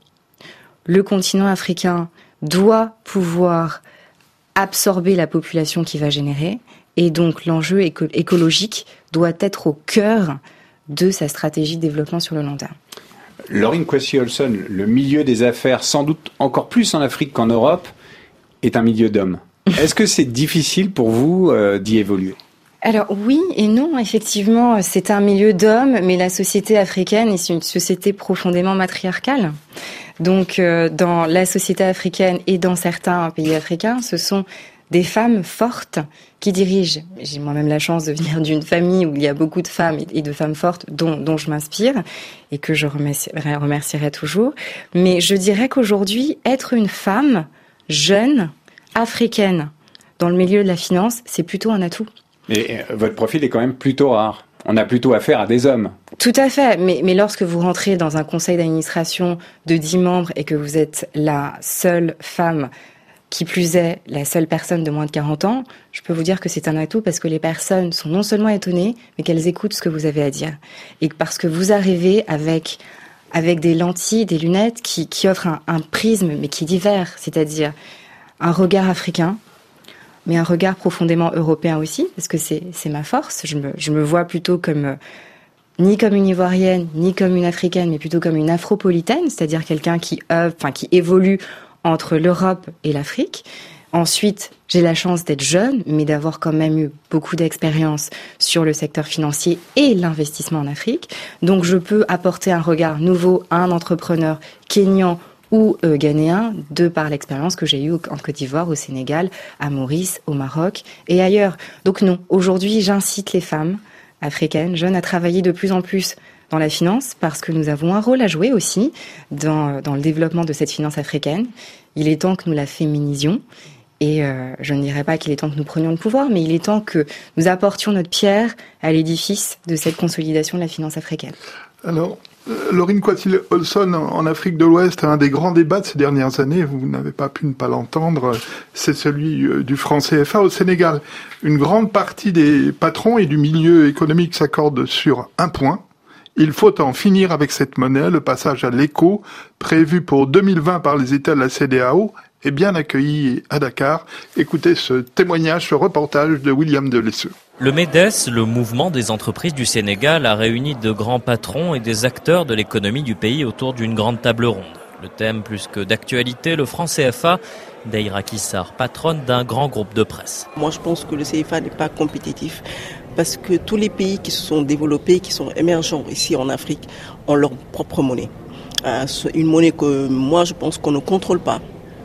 Le continent africain doit pouvoir absorber la population qu'il va générer, et donc l'enjeu éco- écologique doit être au cœur de sa stratégie de développement sur le long terme. Laurine Kwesi-Olson, le milieu des affaires, sans doute encore plus en Afrique qu'en Europe, est un milieu d'hommes. Est-ce que c'est difficile pour vous euh, d'y évoluer ? Alors oui et non, effectivement, c'est un milieu d'hommes, mais la société africaine est une société profondément matriarcale. Donc euh, dans la société africaine et dans certains pays africains, ce sont des femmes fortes qui dirigent. J'ai moi-même la chance de venir d'une famille où il y a beaucoup de femmes et de femmes fortes dont, dont je m'inspire et que je remercierai, remercierai toujours. Mais je dirais qu'aujourd'hui, être une femme jeune, africaine, dans le milieu de la finance, c'est plutôt un atout. Et votre profil est quand même plutôt rare. On a plutôt affaire à des hommes. Tout à fait, mais, mais lorsque vous rentrez dans un conseil d'administration de dix membres et que vous êtes la seule femme, qui plus est la seule personne de moins de quarante ans, je peux vous dire que c'est un atout parce que les personnes sont non seulement étonnées, mais qu'elles écoutent ce que vous avez à dire. Et parce que vous arrivez avec, avec des lentilles, des lunettes qui, qui offrent un, un prisme, mais qui est divers, c'est-à-dire un regard africain, mais un regard profondément européen aussi, parce que c'est, c'est ma force. Je me, je me vois plutôt comme, euh, ni comme une Ivoirienne, ni comme une Africaine, mais plutôt comme une Afropolitaine, c'est-à-dire quelqu'un qui, euh, enfin, qui évolue entre l'Europe et l'Afrique. Ensuite, j'ai la chance d'être jeune, mais d'avoir quand même eu beaucoup d'expérience sur le secteur financier et l'investissement en Afrique. Donc, je peux apporter un regard nouveau à un entrepreneur kényan ou euh, ghanéen, de par l'expérience que j'ai eue en Côte d'Ivoire, au Sénégal, à Maurice, au Maroc et ailleurs. Donc non, aujourd'hui, j'incite les femmes africaines, jeunes, à travailler de plus en plus dans la finance, parce que nous avons un rôle à jouer aussi dans, dans le développement de cette finance africaine. Il est temps que nous la féminisions, et euh, je ne dirais pas qu'il est temps que nous prenions le pouvoir, mais il est temps que nous apportions notre pierre à l'édifice de cette consolidation de la finance africaine. Alors, euh, Laurine Kwesi-Olson, en Afrique de l'Ouest, un des grands débats de ces dernières années, vous n'avez pas pu ne pas l'entendre, c'est celui euh, du franc C F A au Sénégal. Une grande partie des patrons et du milieu économique s'accordent sur un point. Il faut en finir avec cette monnaie. Le passage à l'éco, prévu pour deux mille vingt par les États de la C E D E A O, est bien accueilli à Dakar. Écoutez ce témoignage, ce reportage de William Delesseux. Le MEDES, le mouvement des entreprises du Sénégal, a réuni de grands patrons et des acteurs de l'économie du pays autour d'une grande table ronde. Le thème plus que d'actualité, le franc C F A. Daïra Kissar, patronne d'un grand groupe de presse. Moi, je pense que le C F A n'est pas compétitif parce que tous les pays qui se sont développés, qui sont émergents ici en Afrique, ont leur propre monnaie. Une monnaie que moi, je pense qu'on ne contrôle pas.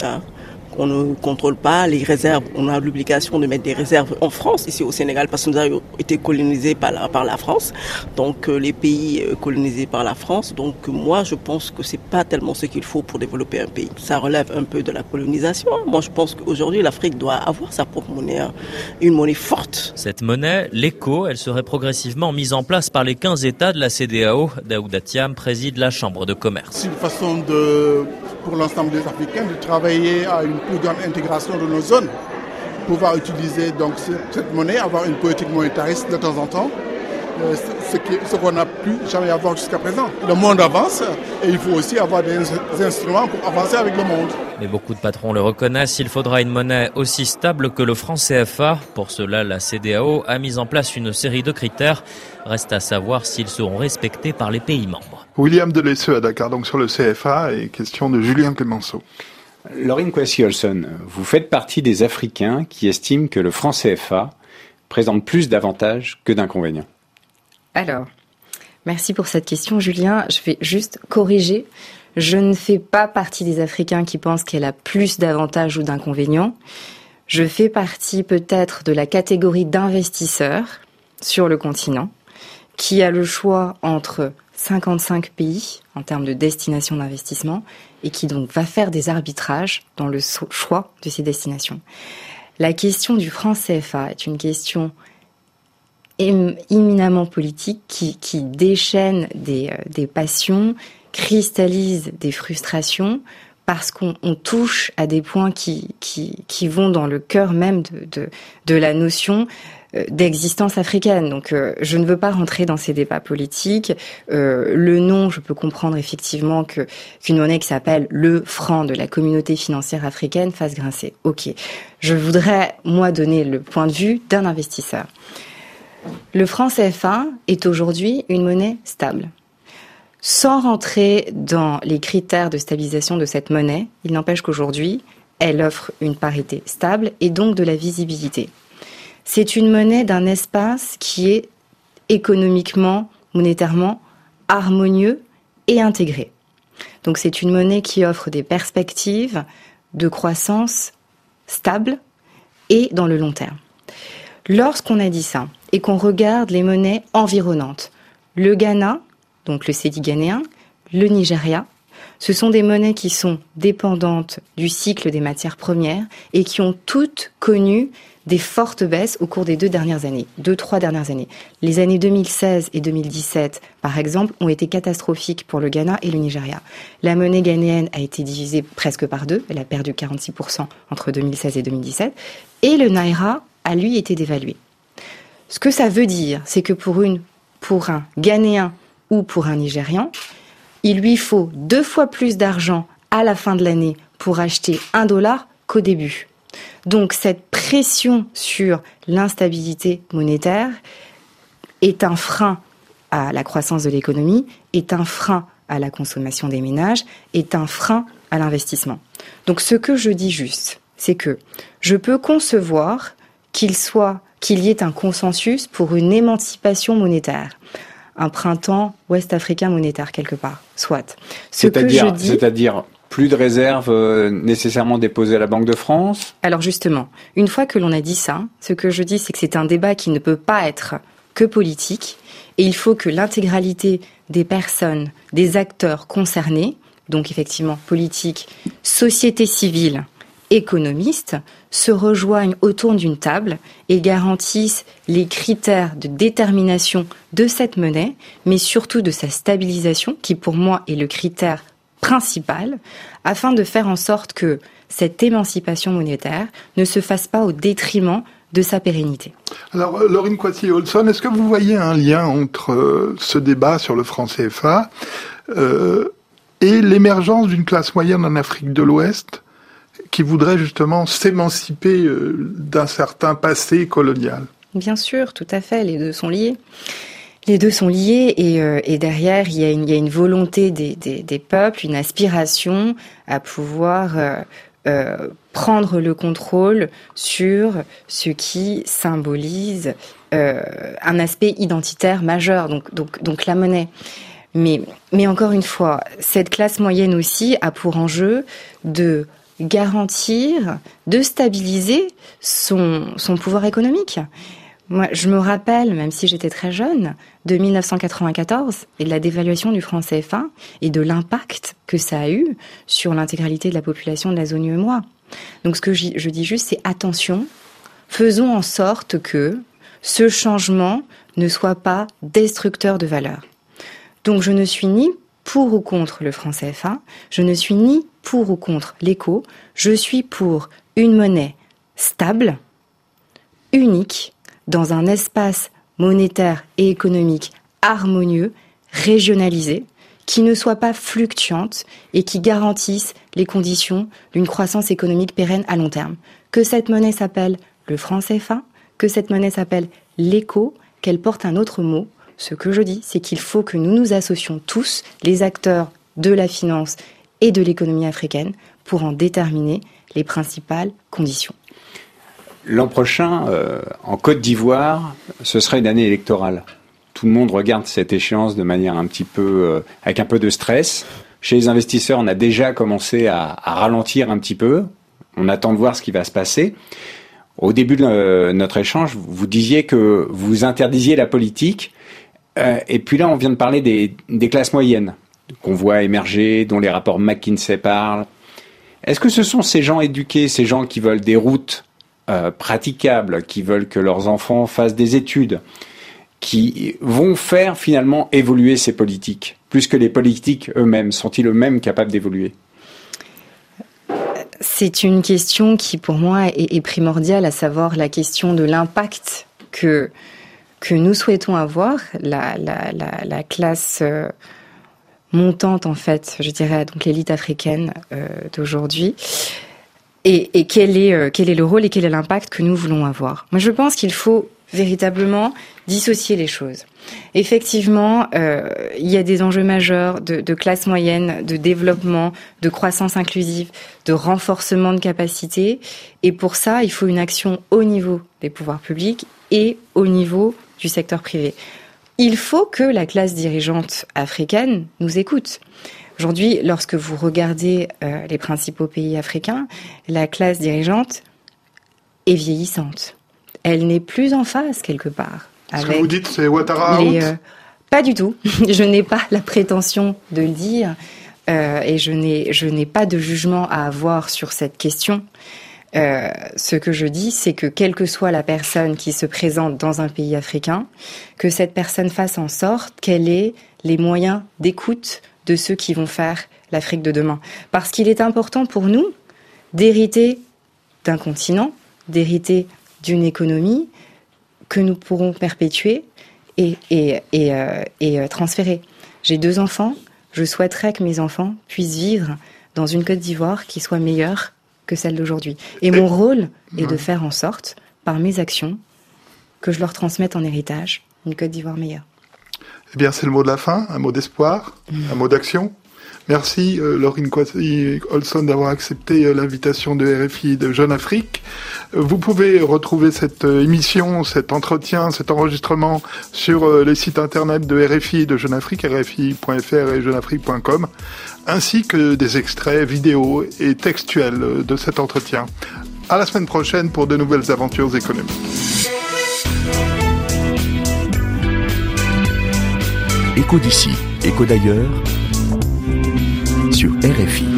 On ne contrôle pas les réserves. On a l'obligation de mettre des réserves en France, ici au Sénégal, parce que nous avons été colonisés par la, par la France. Donc euh, les pays euh, colonisés par la France. Donc euh, moi, je pense que c'est pas tellement ce qu'il faut pour développer un pays. Ça relève un peu de la colonisation. Moi, je pense qu'aujourd'hui, l'Afrique doit avoir sa propre monnaie, hein, une monnaie forte. Cette monnaie, l'éco, elle serait progressivement mise en place par les quinze États de la C E D E A O. Daouda Thiam préside la Chambre de commerce. C'est une façon de, pour l'ensemble des Africains de travailler à une plus grande intégration de nos zones. pouvoir utiliser donc cette monnaie, avoir une politique monétariste de temps en temps, euh, ce, qui, ce qu'on n'a plus jamais avoir jusqu'à présent. Le monde avance et il faut aussi avoir des, des instruments pour avancer avec le monde. Mais beaucoup de patrons le reconnaissent, il faudra une monnaie aussi stable que le franc C F A. Pour cela, la C E D A O a mis en place une série de critères. Reste à savoir s'ils seront respectés par les pays membres. William Delesseux à Dakar, donc sur le C F A, et question de Julien Clemenceau. Laurine Kwesi-Olson, vous faites partie des Africains qui estiment que le franc C F A présente plus d'avantages que d'inconvénients. Alors, merci pour cette question, Julien. Je vais juste corriger. Je ne fais pas partie des Africains qui pensent qu'elle a plus d'avantages ou d'inconvénients. Je fais partie peut-être de la catégorie d'investisseurs sur le continent qui a le choix entre cinquante-cinq pays en termes de destination d'investissement et qui donc va faire des arbitrages dans le choix de ces destinations. La question du franc C F A est une question éminemment politique qui, qui déchaîne des, euh, des passions, cristallise des frustrations parce qu'on on touche à des points qui, qui, qui vont dans le cœur même de, de, de la notion euh, d'existence africaine. Donc euh, je ne veux pas rentrer dans ces débats politiques. Euh, le nom, je peux comprendre effectivement que qu'une monnaie qui s'appelle le franc de la communauté financière africaine fasse grincer. Ok. Je voudrais, moi, donner le point de vue d'un investisseur. Le franc C F A est aujourd'hui une monnaie stable. Sans rentrer dans les critères de stabilisation de cette monnaie, il n'empêche qu'aujourd'hui, elle offre une parité stable et donc de la visibilité. C'est une monnaie d'un espace qui est économiquement, monétairement, harmonieux et intégré. Donc c'est une monnaie qui offre des perspectives de croissance stable et dans le long terme. Lorsqu'on a dit ça et qu'on regarde les monnaies environnantes, le Ghana, donc le cédis ghanéen, le Nigeria, ce sont des monnaies qui sont dépendantes du cycle des matières premières et qui ont toutes connu des fortes baisses au cours des deux dernières années, deux, trois dernières années. Les années deux mille seize et deux mille dix-sept, par exemple, ont été catastrophiques pour le Ghana et le Nigeria. La monnaie ghanéenne a été divisée presque par deux, elle a perdu quarante-six pour cent entre deux mille seize et deux mille dix-sept, et le Naira a lui été dévalué. Ce que ça veut dire, c'est que pour, une, pour un Ghanéen ou pour un Nigérian, il lui faut deux fois plus d'argent à la fin de l'année pour acheter un dollar qu'au début. Donc cette pression sur l'instabilité monétaire est un frein à la croissance de l'économie, est un frein à la consommation des ménages, est un frein à l'investissement. Donc ce que je dis juste, c'est que je peux concevoir qu'il soit, qu'il y ait un consensus pour une émancipation monétaire. Un printemps ouest-africain monétaire quelque part, soit. Ce c'est-à-dire, que je dis, c'est-à-dire plus de réserves euh, nécessairement déposées à la Banque de France ? Alors justement, une fois que l'on a dit ça, ce que je dis, c'est que c'est un débat qui ne peut pas être que politique, et il faut que l'intégralité des personnes, des acteurs concernés, donc effectivement politique, société civile, économistes, se rejoignent autour d'une table et garantissent les critères de détermination de cette monnaie, mais surtout de sa stabilisation, qui pour moi est le critère principal, afin de faire en sorte que cette émancipation monétaire ne se fasse pas au détriment de sa pérennité. Alors, Laurine Kwesi-Olson, est-ce que vous voyez un lien entre euh, ce débat sur le franc C F A euh, et l'émergence d'une classe moyenne en Afrique de l'Ouest qui voudrait justement s'émanciper euh, d'un certain passé colonial? Bien sûr, tout à fait, les deux sont liés. Les deux sont liés et, euh, et derrière, il y a une, il y a une volonté des, des, des peuples, une aspiration à pouvoir euh, euh, prendre le contrôle sur ce qui symbolise euh, un aspect identitaire majeur, donc, donc, donc la monnaie. Mais, mais encore une fois, cette classe moyenne aussi a pour enjeu de garantir, de stabiliser son, son pouvoir économique. Moi, je me rappelle, même si j'étais très jeune, de mille neuf cent quatre-vingt-quatorze et de la dévaluation du franc C F A et de l'impact que ça a eu sur l'intégralité de la population de la zone U E M O A. Donc ce que je, je dis juste, c'est attention, faisons en sorte que ce changement ne soit pas destructeur de valeur. Donc je ne suis ni pour ou contre le franc C F A, je ne suis ni pour ou contre l'éco, je suis pour une monnaie stable, unique dans un espace monétaire et économique harmonieux, régionalisé, qui ne soit pas fluctuante et qui garantisse les conditions d'une croissance économique pérenne à long terme. Que cette monnaie s'appelle le franc C F A, que cette monnaie s'appelle l'éco, qu'elle porte un autre mot, ce que je dis, c'est qu'il faut que nous nous associons tous, les acteurs de la finance et de l'économie africaine, pour en déterminer les principales conditions. L'an prochain, euh, en Côte d'Ivoire, ce sera une année électorale. Tout le monde regarde cette échéance de manière un petit peu, euh, avec un peu de stress. Chez les investisseurs, on a déjà commencé à, à ralentir un petit peu. On attend de voir ce qui va se passer. Au début de euh, notre échange, vous disiez que vous interdisiez la politique. Euh, et puis là, on vient de parler des, des classes moyennes qu'on voit émerger, dont les rapports McKinsey parlent. Est-ce que ce sont ces gens éduqués, ces gens qui veulent des routes euh, praticables, qui veulent que leurs enfants fassent des études, qui vont faire finalement évoluer ces politiques, plus que les politiques eux-mêmes? Sont-ils eux-mêmes capables d'évoluer? C'est une question qui, pour moi, est, est primordiale, à savoir la question de l'impact que, que nous souhaitons avoir, la, la, la, la classe euh, montante, en fait, je dirais, donc l'élite africaine euh, d'aujourd'hui, et, et quel est, euh, quel est le rôle et quel est l'impact que nous voulons avoir. Moi, je pense qu'il faut véritablement dissocier les choses. Effectivement, euh, il y a des enjeux majeurs de, de classe moyenne, de développement, de croissance inclusive, de renforcement de capacités. Et pour ça, il faut une action au niveau des pouvoirs publics et au niveau du secteur privé. Il faut que la classe dirigeante africaine nous écoute. Aujourd'hui, lorsque vous regardez euh, les principaux pays africains, la classe dirigeante est vieillissante. Elle n'est plus en phase quelque part. Ce que vous dites, c'est Ouattara out ? euh, Pas du tout. Je n'ai pas la prétention de le dire euh, et je n'ai, je n'ai pas de jugement à avoir sur cette question. Euh, ce que je dis, c'est que quelle que soit la personne qui se présente dans un pays africain, que cette personne fasse en sorte qu'elle ait les moyens d'écoute de ceux qui vont faire l'Afrique de demain. Parce qu'il est important pour nous d'hériter d'un continent, d'hériter d'une économie que nous pourrons perpétuer et, et, et, euh, et euh, transférer. J'ai deux enfants, je souhaiterais que mes enfants puissent vivre dans une Côte d'Ivoire qui soit meilleure que celle d'aujourd'hui. Et mon rôle est de faire en sorte, par mes actions, que je leur transmette en héritage une Côte d'Ivoire meilleure. Eh bien, c'est le mot de la fin, un mot d'espoir, mmh. un mot d'action. Merci, euh, Laurine Kwasi-Olson, d'avoir accepté euh, l'invitation de R F I de Jeune Afrique. Euh, vous pouvez retrouver cette euh, émission, cet entretien, cet enregistrement sur euh, les sites internet de R F I et de Jeune Afrique, r f i point f r et jeune afrique point com, ainsi que des extraits vidéo et textuels euh, de cet entretien. À la semaine prochaine pour de nouvelles aventures économiques. Écho d'ici, écho d'ailleurs, sur R F I.